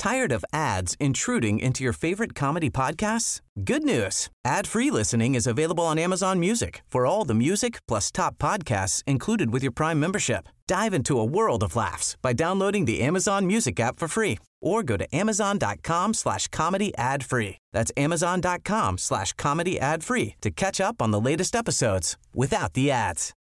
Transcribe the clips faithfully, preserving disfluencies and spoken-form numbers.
Tired of ads intruding into your favorite comedy podcasts? Good news. Ad-free listening is available on Amazon Music for all the music plus top podcasts included with your Prime membership. Dive into a world of laughs by downloading the Amazon Music app for free or go to amazon.com slash comedy ad free. That's amazon.com slash comedy ad free to catch up on the latest episodes without the ads.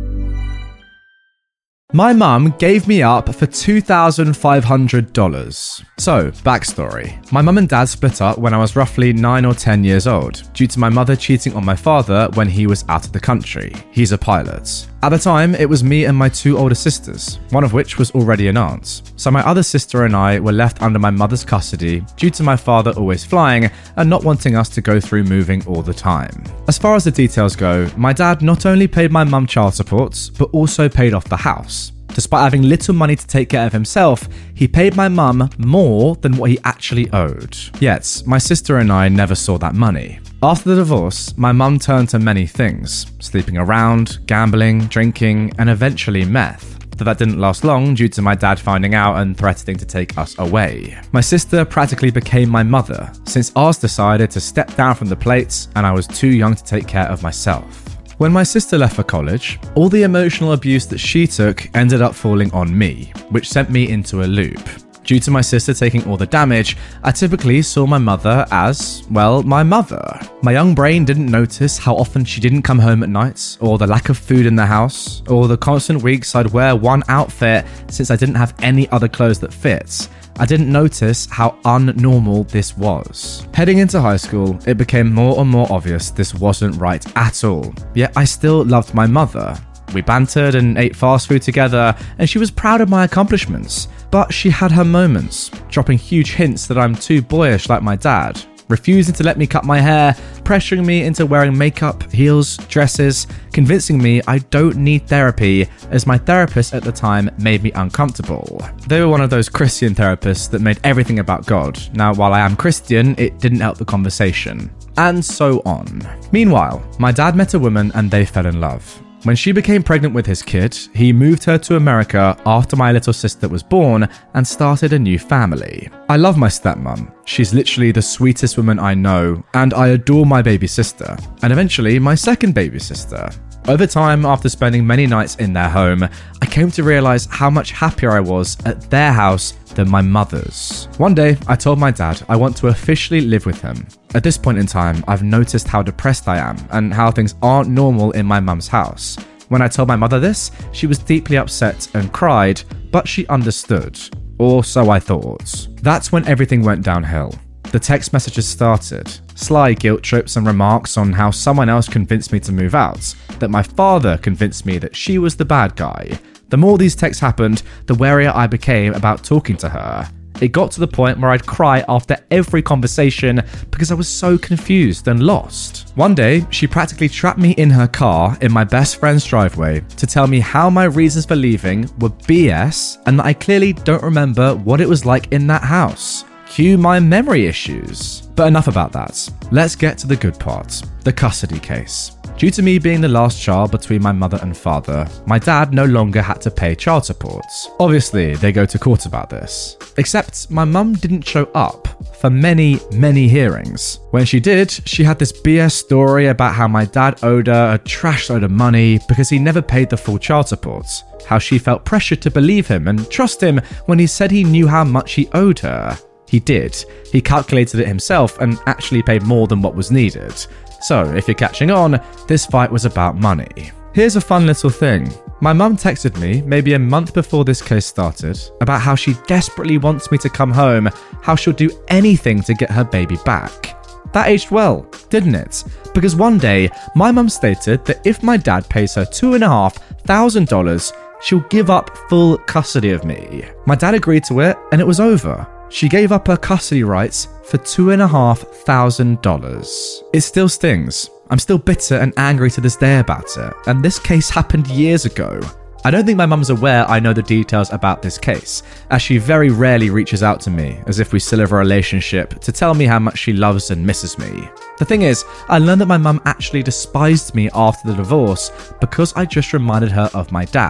My mum gave me up for two thousand five hundred dollars. So, backstory. My mum and dad split up when I was roughly nine or ten years old, due to my mother cheating on my father when he was out of the country. He's a pilot. At the time, it was me and my two older sisters, one of which was already an aunt. So my other sister and I were left under my mother's custody due to my father always flying and not wanting us to go through moving all the time. As far as the details go, my dad not only paid my mum child support, but also paid off the house. Despite having little money to take care of himself, he paid my mum more than what he actually owed. Yet, my sister and I never saw that money. After the divorce, my mum turned to many things, sleeping around, gambling, drinking, and eventually meth. But that didn't last long due to my dad finding out and threatening to take us away. My sister practically became my mother, since ours decided to step down from the plates and I was too young to take care of myself. When my sister left for college, all the emotional abuse that she took ended up falling on me, which sent me into a loop. Due to my sister taking all the damage, I typically saw my mother as, well, my mother. My young brain didn't notice how often she didn't come home at nights, or the lack of food in the house, or the constant weeks I'd wear one outfit since I didn't have any other clothes that fits. I didn't notice how unnormal this was. Heading into high school, it became more and more obvious this wasn't right at all. Yet I still loved my mother. We bantered and ate fast food together, and she was proud of my accomplishments. But she had her moments, dropping huge hints that I'm too boyish like my dad, refusing to let me cut my hair, pressuring me into wearing makeup, heels, dresses, convincing me I don't need therapy as my therapist at the time made me uncomfortable. They were one of those Christian therapists that made everything about God. Now, while I am Christian, it didn't help the conversation. And so on. Meanwhile, my dad met a woman and they fell in love. When she became pregnant with his kid, he moved her to America after my little sister was born and started a new family. I love my stepmom. She's literally the sweetest woman I know, and I adore my baby sister, and eventually my second baby sister. Over time, after spending many nights in their home, I came to realize how much happier I was at their house than my mother's. One day, I told my dad I want to officially live with him. At this point in time, I've noticed how depressed I am and how things aren't normal in my mum's house. When I told my mother this, she was deeply upset and cried, but she understood. Or so I thought. That's when everything went downhill. The text messages started. Sly guilt trips and remarks on how someone else convinced me to move out, that my father convinced me that she was the bad guy. The more these texts happened, the warier I became about talking to her. It got to the point where I'd cry after every conversation because I was so confused and lost. One day, she practically trapped me in her car in my best friend's driveway to tell me how my reasons for leaving were B S and that I clearly don't remember what it was like in that house. Cue my memory issues. But enough about that. Let's get to the good part, the custody case. Due to me being the last child between my mother and father, my dad no longer had to pay child support. Obviously, they go to court about this. Except my mum didn't show up for many, many hearings. When she did, she had this B S story about how my dad owed her a trash load of money because he never paid the full child support. How she felt pressured to believe him and trust him when he said he knew how much he owed her. He did. He calculated it himself and actually paid more than what was needed. So, if you're catching on, this fight was about money. Here's a fun little thing. My mum texted me maybe a month before this case started about how she desperately wants me to come home, how she'll do anything to get her baby back. That aged well, didn't it? Because one day, my mum stated that if my dad pays her two and a half thousand dollars, she'll give up full custody of me. My dad agreed to it, and it was over. She gave up her custody rights for two and a half thousand dollars. It still stings. I'm still bitter and angry to this day about it, and this case happened years ago. I don't think my mum's aware I know the details about this case, as she very rarely reaches out to me, as if we still have a relationship, to tell me how much she loves and misses me. The thing is, I learned that my mum actually despised me after the divorce because I just reminded her of my dad.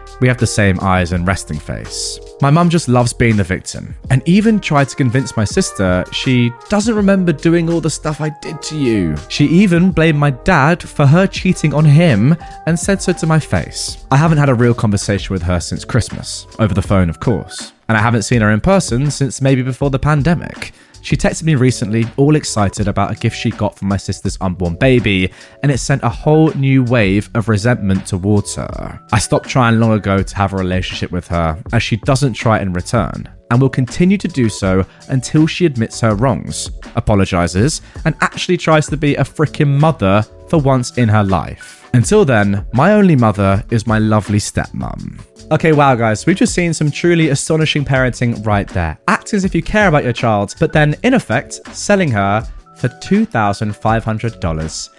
We have the same eyes and resting face. My mum just loves being the victim, and even tried to convince my sister she doesn't remember doing all the stuff I did to you. She even blamed my dad for her cheating on him and said so to my face. I haven't had a real conversation with her since Christmas, over the phone of course, and I haven't seen her in person since maybe before the pandemic. She texted me recently, all excited about a gift she got from my sister's unborn baby, and it sent a whole new wave of resentment towards her. I stopped trying long ago to have a relationship with her, as she doesn't try in return, and will continue to do so until she admits her wrongs, apologizes, and actually tries to be a freaking mother for once in her life. Until then, my only mother is my lovely stepmom. Okay, wow guys, we've just seen some truly astonishing parenting right there. Act as if you care about your child, but then, in effect, selling her for two thousand five hundred dollars.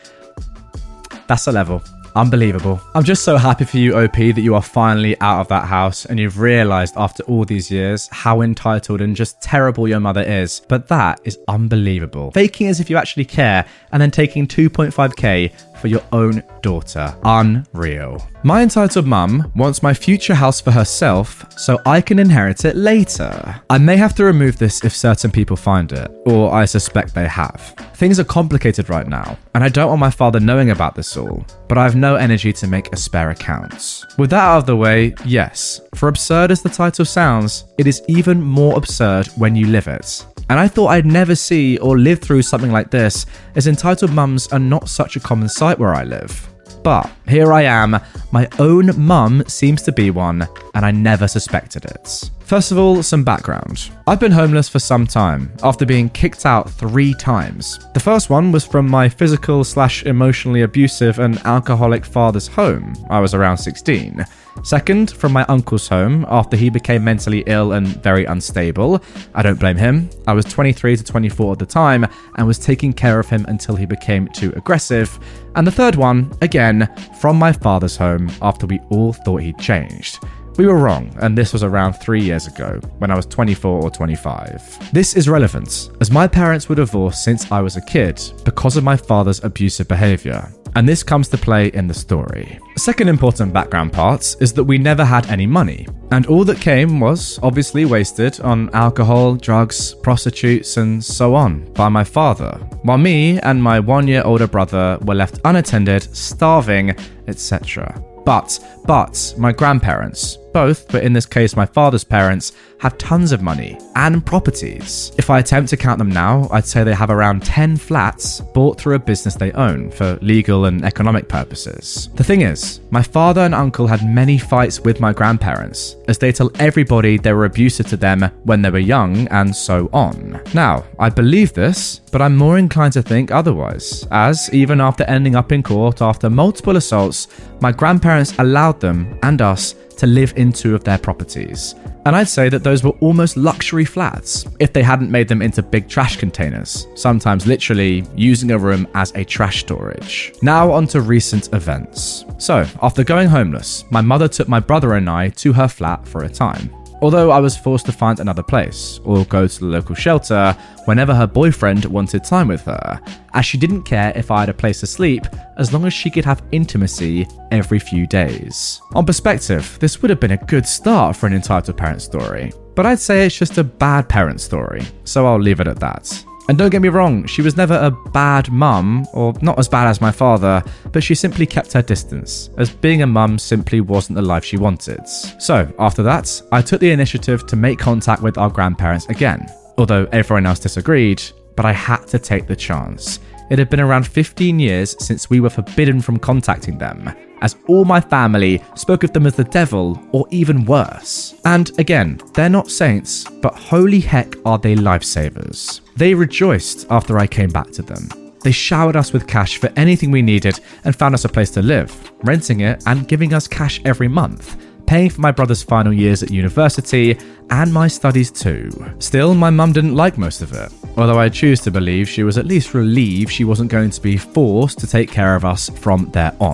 That's a level. Unbelievable. I'm just so happy for you, O P, that you are finally out of that house and you've realised after all these years how entitled and just terrible your mother is. But that is unbelievable. Faking as if you actually care and then taking two point five K for your own daughter. Unreal. My entitled mum wants my future house for herself so I can inherit it later. I may have to remove this if certain people find it, or I suspect they have. Things are complicated right now, and I don't want my father knowing about this all, but I have no energy to make a spare account. With that out of the way, yes, for absurd as the title sounds, it is even more absurd when you live it. And I thought I'd never see or live through something like this, as entitled mums are not such a common sight where I live. But here I am, my own mum seems to be one, and I never suspected it. First of all, some background. I've been homeless for some time, after being kicked out three times. The first one was from my physical slash emotionally abusive and alcoholic father's home. I was around sixteen. Second, from my uncle's home, after he became mentally ill and very unstable. I don't blame him. I was twenty-three to twenty-four at the time and was taking care of him until he became too aggressive. And the third one, again, from my father's home, after we all thought he'd changed. We were wrong, and this was around three years ago, when I was twenty-four or twenty-five. This is relevant, as my parents were divorced since I was a kid because of my father's abusive behaviour, and this comes to play in the story. The second important background part is that we never had any money, and all that came was obviously wasted on alcohol, drugs, prostitutes, and so on by my father, while me and my one-year older brother were left unattended, starving, et cetera. But, but, my grandparents, both, but in this case my father's parents, have tons of money and properties. If I attempt to count them now, I'd say they have around ten flats bought through a business they own for legal and economic purposes. The thing is, my father and uncle had many fights with my grandparents, as they tell everybody they were abusive to them when they were young and so on. Now, I believe this, but I'm more inclined to think otherwise, as even after ending up in court after multiple assaults, my grandparents allowed them and us to live in two of their properties. And I'd say that those were almost luxury flats if they hadn't made them into big trash containers, sometimes literally using a room as a trash storage. Now on to recent events. So, after going homeless, my mother took my brother and I to her flat for a time. Although I was forced to find another place, or go to the local shelter whenever her boyfriend wanted time with her, as she didn't care if I had a place to sleep as long as she could have intimacy every few days. On perspective, this would have been a good start for an entitled parent story, but I'd say it's just a bad parent story, so I'll leave it at that. And don't get me wrong, she was never a bad mum, or not as bad as my father, but she simply kept her distance, as being a mum simply wasn't the life she wanted. So, after that, I took the initiative to make contact with our grandparents again, although everyone else disagreed, but I had to take the chance. It had been around fifteen years since we were forbidden from contacting them, as all my family spoke of them as the devil or even worse. And again, they're not saints, but holy heck are they lifesavers. They rejoiced after I came back to them. They showered us with cash for anything we needed and found us a place to live, renting it and giving us cash every month, paying for my brother's final years at university and my studies too. Still, my mum didn't like most of it, although I choose to believe she was at least relieved she wasn't going to be forced to take care of us from there on.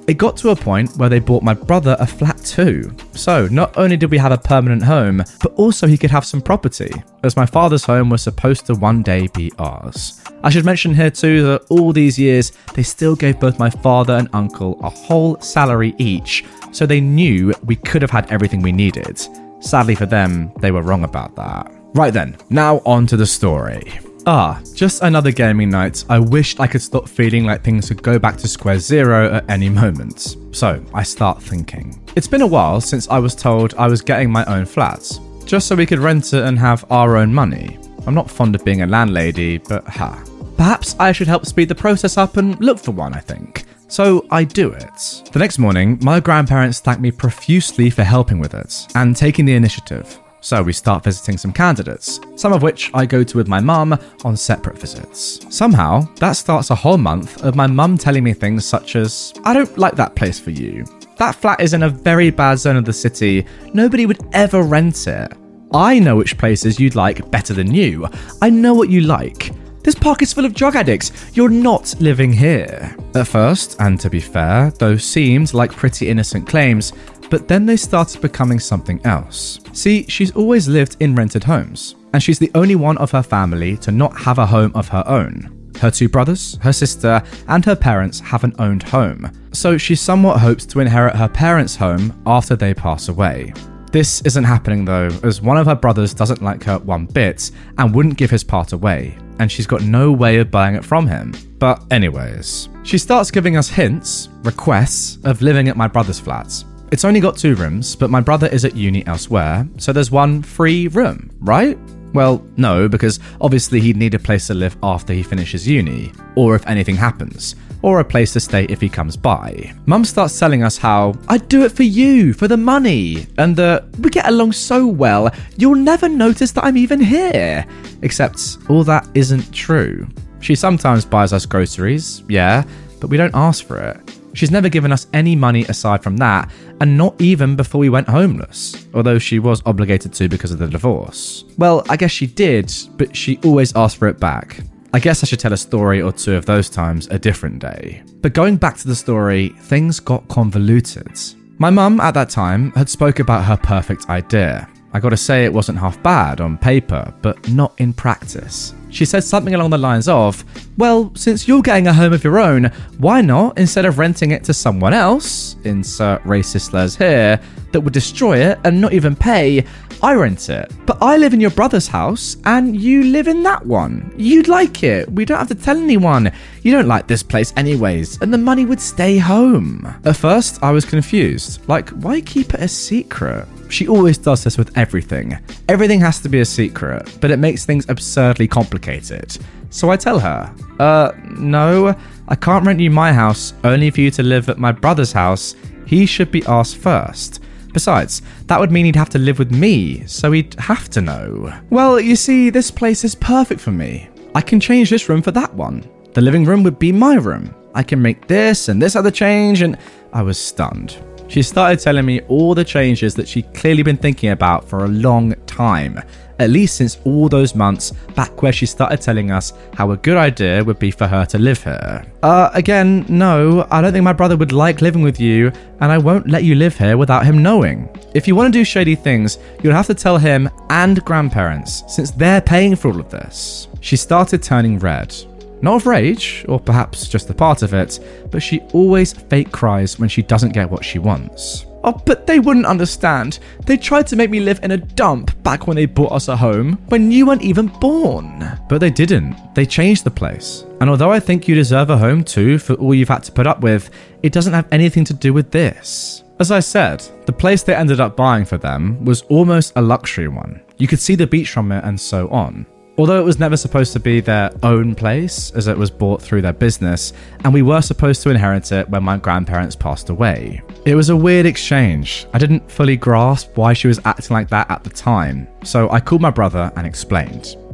It got to a point where they bought my brother a flat too. So not only did we have a permanent home, but also he could have some property, as my father's home was supposed to one day be ours. I should mention here too that all these years, they still gave both my father and uncle a whole salary each, so they knew we could have had everything we needed. Sadly for them, they were wrong about that. Right then, now on to the story. Ah, just another gaming night. I wished I could stop feeling like things could go back to square zero at any moment. So, I start thinking. It's been a while since I was told I was getting my own flat, just so we could rent it and have our own money. I'm not fond of being a landlady, but ha. Perhaps I should help speed the process up and look for one, I think. So I do it. The next morning, my grandparents thank me profusely for helping with it and taking the initiative. So we start visiting some candidates, some of which I go to with my mum on separate visits. Somehow, that starts a whole month of my mum telling me things such as, I don't like that place for you. That flat is in a very bad zone of the city. Nobody would ever rent it. I know which places you'd like better than you. I know what you like. This park is full of drug addicts. You're not living here. At first, and to be fair, those seemed like pretty innocent claims, but then they started becoming something else. See, she's always lived in rented homes, and she's the only one of her family to not have a home of her own. Her two brothers, her sister, and her parents have an owned home, so she somewhat hopes to inherit her parents' home after they pass away. This isn't happening though, as one of her brothers doesn't like her one bit and wouldn't give his part away, and she's got no way of buying it from him. But anyways, she starts giving us hints, requests, of living at my brother's flat. It's only got two rooms, but my brother is at uni elsewhere, so there's one free room, right? Well, no, because obviously he'd need a place to live after he finishes uni, or if anything happens, or a place to stay if he comes by. Mum starts telling us how, I'd do it for you, for the money, and that we get along so well, you'll never notice that I'm even here. Except all that isn't true. She sometimes buys us groceries, yeah, but we don't ask for it. She's never given us any money aside from that, and not even before we went homeless, although she was obligated to because of the divorce. Well, I guess she did, but she always asked for it back. I guess I should tell a story or two of those times a different day. But going back to the story, things got convoluted. My mum at that time had spoke about her perfect idea. I gotta say it wasn't half bad on paper, but not in practice. She said something along the lines of, well, since you're getting a home of your own, why not, instead of renting it to someone else, insert racist slurs here, that would destroy it and not even pay, I rent it. But I live in your brother's house and you live in that one. You'd like it. We don't have to tell anyone. You don't like this place anyways, and the money would stay home. At first, I was confused. Like, why keep it a secret? She always does this with everything. Everything has to be a secret, but it makes things absurdly complicated. So I tell her, uh, no, I can't rent you my house only for you to live at my brother's house. He should be asked first. Besides, that would mean he'd have to live with me, so he'd have to know. Well, you see, this place is perfect for me. I can change this room for that one. The living room would be my room. I can make this and this other change, and I was stunned. She started telling me all the changes that she'd clearly been thinking about for a long time, at least since all those months back where she started telling us how a good idea would be for her to live here. Uh, again, no, I don't think my brother would like living with you, and I won't let you live here without him knowing. If you want to do shady things, you'll have to tell him and grandparents, since they're paying for all of this. She started turning red. Not of rage, or perhaps just a part of it, but she always fake cries when she doesn't get what she wants. Oh, but they wouldn't understand. They tried to make me live in a dump back when they bought us a home, when you weren't even born. But they didn't. They changed the place. And although I think you deserve a home too for all you've had to put up with, it doesn't have anything to do with this. As I said, the place they ended up buying for them was almost a luxury one. You could see the beach from it and so on. Although it was never supposed to be their own place, as it was bought through their business, and we were supposed to inherit it when my grandparents passed away. It was a weird exchange. I didn't fully grasp why she was acting like that at the time, so I called my brother and explained.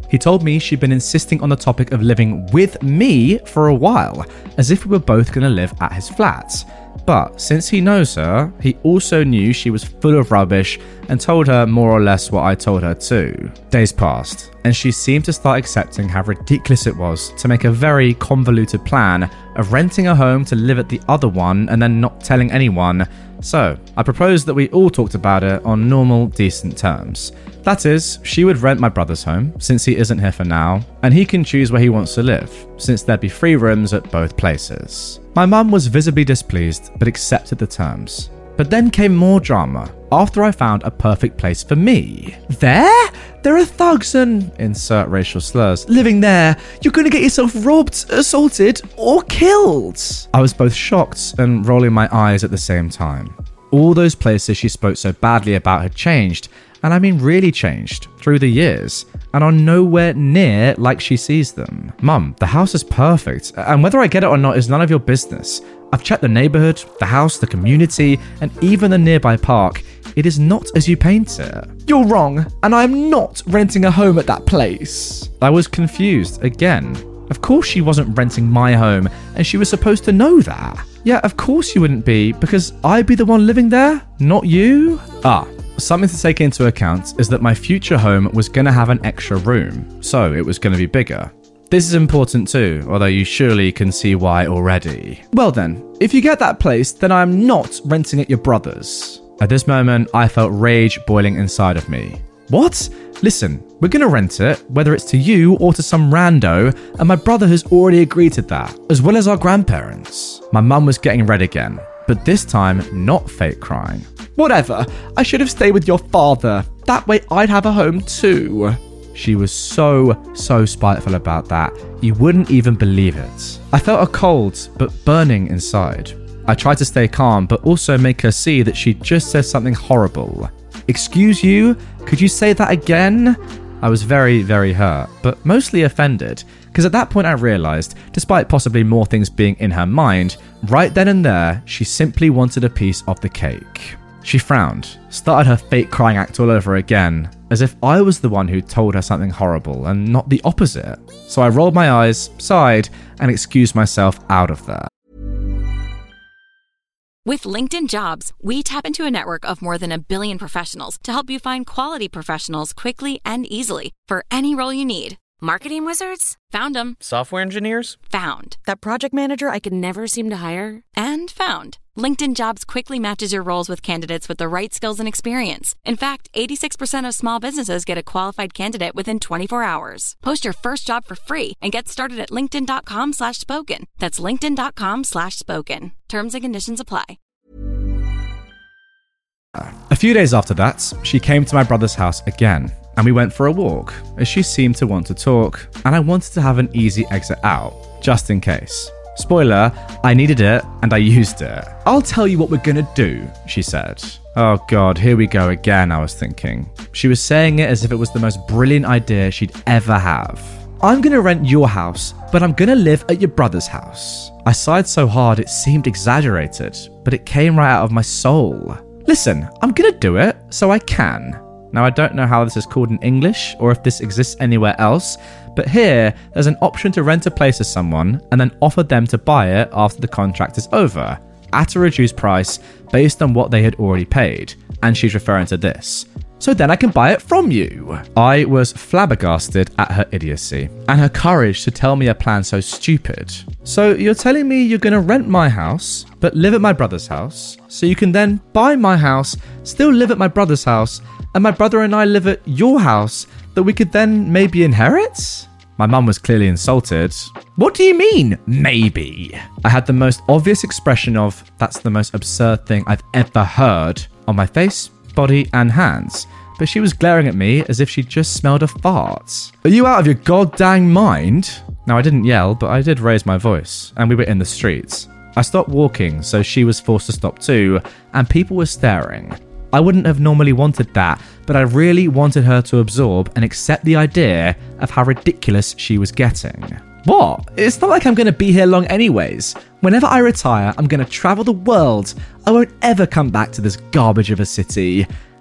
He told me she'd been insisting on the topic of living with me for a while, as if we were both going to live at his flat. But since he knows her, he also knew she was full of rubbish and told her more or less what I told her too. Days passed, and she seemed to start accepting how ridiculous it was to make a very convoluted plan of renting a home to live at the other one and then not telling anyone. So I proposed that we all talked about it on normal, decent terms. That is, she would rent my brother's home, since he isn't here for now, and he can choose where he wants to live, since there'd be free rooms at both places. My mum was visibly displeased, but accepted the terms. But then came more drama, after I found a perfect place for me. There? There are thugs and, insert racial slurs, living there. You're gonna get yourself robbed, assaulted, or killed. I was both shocked and rolling my eyes at the same time. All those places she spoke so badly about had changed, and I mean really changed, through the years, and are nowhere near like she sees them. Mum, the house is perfect, and whether I get it or not is none of your business. I've checked the neighbourhood, the house, the community, and even the nearby park. It is not as you paint it. You're wrong, and I am not renting a home at that place. I was confused again. Of course she wasn't renting my home, and she was supposed to know that. Yeah, of course you wouldn't be, because I'd be the one living there, not you. Ah. Something to take into account is that my future home was going to have an extra room, so it was going to be bigger. This is important too, although you surely can see why already. Well then, if you get that place, then I am not renting at your brother's. At this moment, I felt rage boiling inside of me. What? Listen, we're going to rent it, whether it's to you or to some rando, and my brother has already agreed to that, as well as our grandparents. My mum was getting red again, but this time not fake crying. Whatever, I should have stayed with your father. That way I'd have a home too. She was so, so spiteful about that. You wouldn't even believe it. I felt a cold, but burning inside. I tried to stay calm, but also make her see that she just said something horrible. Excuse you? Could you say that again? I was very, very hurt, but mostly offended, because at that point I realised, despite possibly more things being in her mind, right then and there, she simply wanted a piece of the cake. She frowned, started her fake crying act all over again, as if I was the one who told her something horrible and not the opposite. So I rolled my eyes, sighed, and excused myself out of there. With LinkedIn Jobs, we tap into a network of more than a billion professionals to help you find quality professionals quickly and easily for any role you need. Marketing wizards? Found them. Software engineers? Found. That project manager I could never seem to hire? And found. LinkedIn Jobs quickly matches your roles with candidates with the right skills and experience. In fact, eighty-six percent of small businesses get a qualified candidate within twenty-four hours. Post your first job for free and get started at linkedin.com slash spoken. That's linkedin.com slash spoken. Terms and conditions apply. A few days after that, she came to my brother's house again, and we went for a walk, as she seemed to want to talk, and I wanted to have an easy exit out, just in case. Spoiler, I needed it, and I used it. I'll tell you what we're gonna do, she said. Oh god, here we go again, I was thinking. She was saying it as if it was the most brilliant idea she'd ever have. I'm gonna rent your house, but I'm gonna live at your brother's house. I sighed so hard it seemed exaggerated, but it came right out of my soul. Listen, I'm gonna do it, so I can. Now, I don't know how this is called in English or if this exists anywhere else, but here there's an option to rent a place to someone and then offer them to buy it after the contract is over, at a reduced price based on what they had already paid. And she's referring to this. So then I can buy it from you. I was flabbergasted at her idiocy and her courage to tell me a plan so stupid. So you're telling me you're going to rent my house, but live at my brother's house, so you can then buy my house, still live at my brother's house, and my brother and I live at your house that we could then maybe inherit? My mum was clearly insulted. What do you mean, maybe? I had the most obvious expression of, that's the most absurd thing I've ever heard, on my face, body, and hands. But she was glaring at me as if she'd just smelled a fart. Are you out of your goddamn mind? Now, I didn't yell, but I did raise my voice, and we were in the streets. I stopped walking, so she was forced to stop too, and people were staring. I wouldn't have normally wanted that, but I really wanted her to absorb and accept the idea of how ridiculous she was getting. What? It's not like I'm going to be here long anyways. Whenever I retire, I'm going to travel the world. I won't ever come back to this garbage of a city.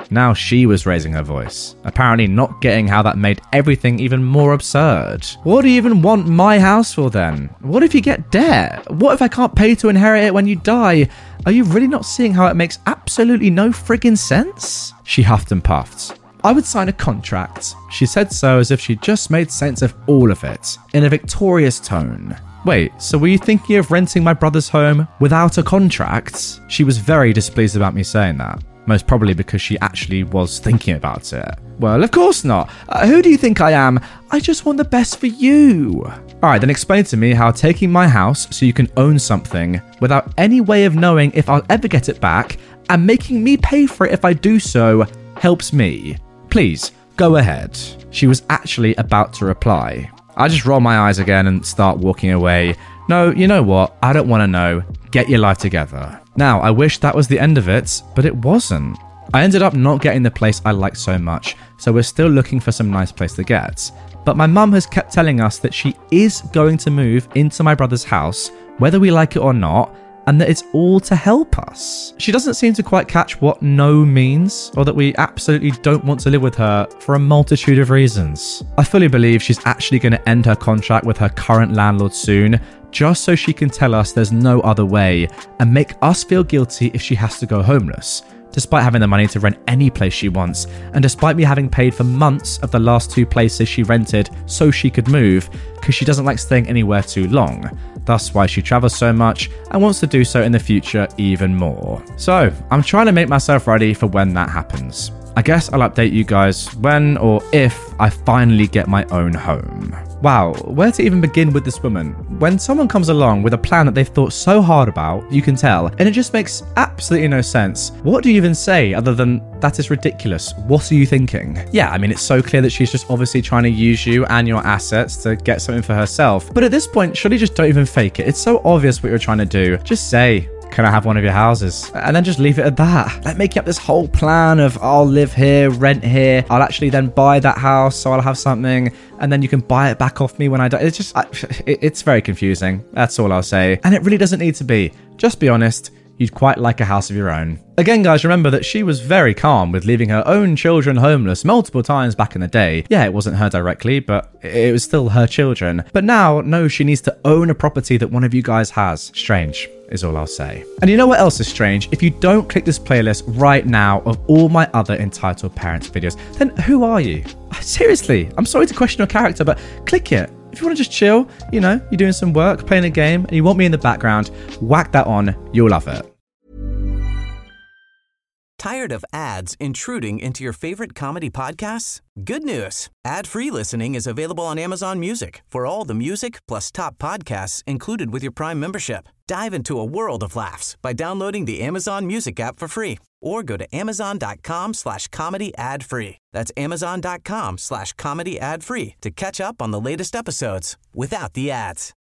Now she was raising her voice, apparently not getting how that made everything even more absurd. What do you even want my house for then? What if you get debt? What if I can't pay to inherit it when you die? Are you really not seeing how it makes absolutely no friggin' sense? She huffed and puffed. I would sign a contract. She said so as if she just made sense of all of it, in a victorious tone. Wait, so were you thinking of renting my brother's home without a contract? She was very displeased about me saying that. Most probably because she actually was thinking about it. Well, of course not. Uh, who do you think I am? I just want the best for you. Alright, then explain to me how taking my house so you can own something without any way of knowing if I'll ever get it back and making me pay for it if I do so helps me. Please, go ahead. She was actually about to reply. I just roll my eyes again and start walking away. No, you know what? I don't want to know. Get your life together. Now, I wish that was the end of it, but it wasn't. I ended up not getting the place I liked so much, so we're still looking for some nice place to get. But my mum has kept telling us that she is going to move into my brother's house, whether we like it or not, and that it's all to help us. She doesn't seem to quite catch what no means, or that we absolutely don't want to live with her for a multitude of reasons. I fully believe she's actually going to end her contract with her current landlord soon, just so she can tell us there's no other way, and make us feel guilty if she has to go homeless, despite having the money to rent any place she wants, and despite me having paid for months of the last two places she rented so she could move, because she doesn't like staying anywhere too long. Thus why she travels so much and wants to do so in the future even more. So, I'm trying to make myself ready for when that happens. I guess I'll update you guys when or if I finally get my own home. Wow, where to even begin with this woman? When someone comes along with a plan that they've thought so hard about, you can tell, and it just makes absolutely no sense. What do you even say other than, that is ridiculous? What are you thinking? Yeah, I mean, it's so clear that she's just obviously trying to use you and your assets to get something for herself. But at this point, surely just don't even fake it. It's so obvious what you're trying to do. Just say, can I have one of your houses? And then just leave it at that. Like making up this whole plan of I'll live here, rent here, I'll actually then buy that house so I'll have something, and then you can buy it back off me when I die. It's just, it's very confusing. That's all I'll say. And it really doesn't need to be. Just be honest. You'd quite like a house of your own. Again, guys, remember that she was very calm with leaving her own children homeless multiple times back in the day. Yeah, it wasn't her directly, but it was still her children. But now, no, she needs to own a property that one of you guys has. Strange, is all I'll say. And you know what else is strange? If you don't click this playlist right now of all my other Entitled Parents videos, then who are you? Seriously, I'm sorry to question your character, but click it. If you want to just chill, you know, you're doing some work, playing a game, and you want me in the background, whack that on, you'll love it. Tired of ads intruding into your favorite comedy podcasts? Good news. Ad-free listening is available on Amazon Music for all the music plus top podcasts included with your Prime membership. Dive into a world of laughs by downloading the Amazon Music app for free or go to amazon.com slash comedy ad free. That's amazon.com slash comedy ad free to catch up on the latest episodes without the ads.